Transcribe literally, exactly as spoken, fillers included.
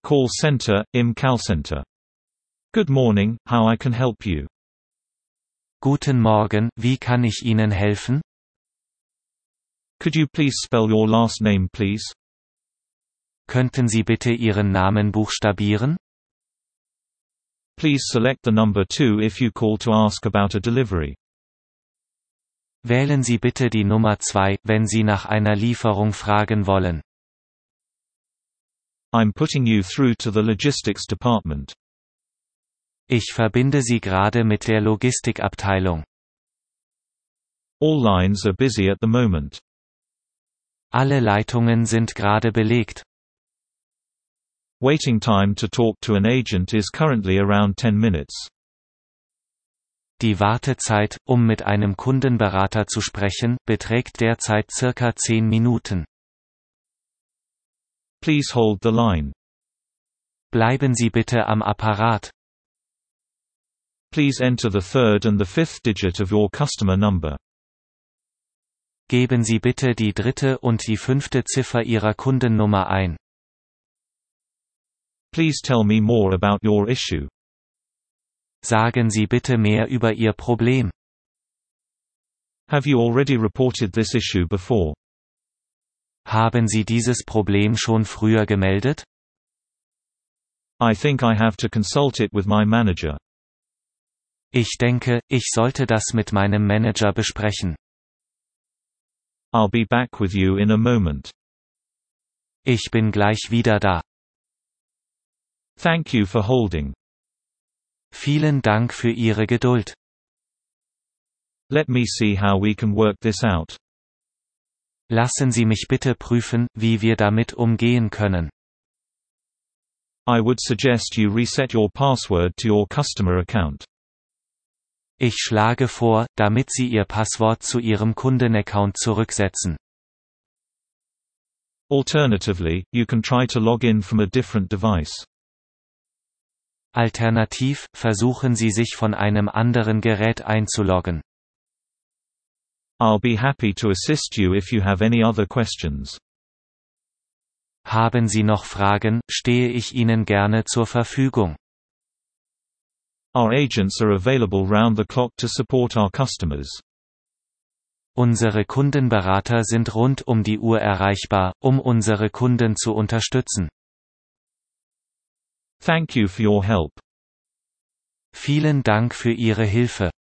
Call center, im Callcenter. Good morning, how I can help you? Guten Morgen, wie kann ich Ihnen helfen? Could you please spell your last name, please? Könnten Sie bitte Ihren Namen buchstabieren? Please select the number two if you call to ask about a delivery. Wählen Sie bitte die Nummer zwei, wenn Sie nach einer Lieferung fragen wollen. I'm putting you through to the logistics department. Ich verbinde Sie gerade mit der Logistikabteilung. All lines are busy at the moment. Alle Leitungen sind gerade belegt. Waiting time to talk to an agent is currently around ten minutes. Die Wartezeit, um mit einem Kundenberater zu sprechen, beträgt derzeit circa zehn Minuten. Please hold the line. Bleiben Sie bitte am Apparat. Please enter the third and the fifth digit of your customer number. Geben Sie bitte die dritte und die fünfte Ziffer Ihrer Kundennummer ein. Please tell me more about your issue. Sagen Sie bitte mehr über Ihr Problem. Have you already reported this issue before? Haben Sie dieses Problem schon früher gemeldet? I think I have to consult it with my manager. Ich denke, ich sollte das mit meinem Manager besprechen. I'll be back with you in a moment. Ich bin gleich wieder da. Thank you for holding. Vielen Dank für Ihre Geduld. Let me see how we can work this out. Lassen Sie mich bitte prüfen, wie wir damit umgehen können. I would suggest you reset your password to your customer account. Ich schlage vor, damit Sie Ihr Passwort zu Ihrem Kundenaccount zurücksetzen. Alternatively, you can try to log in from a different device. Alternativ, versuchen Sie sich von einem anderen Gerät einzuloggen. I'll be happy to assist you if you have any other questions. Haben Sie noch Fragen, stehe ich Ihnen gerne zur Verfügung. Our agents are available round the clock to support our customers. Unsere Kundenberater sind rund um die Uhr erreichbar, um unsere Kunden zu unterstützen. Thank you for your help. Vielen Dank für Ihre Hilfe.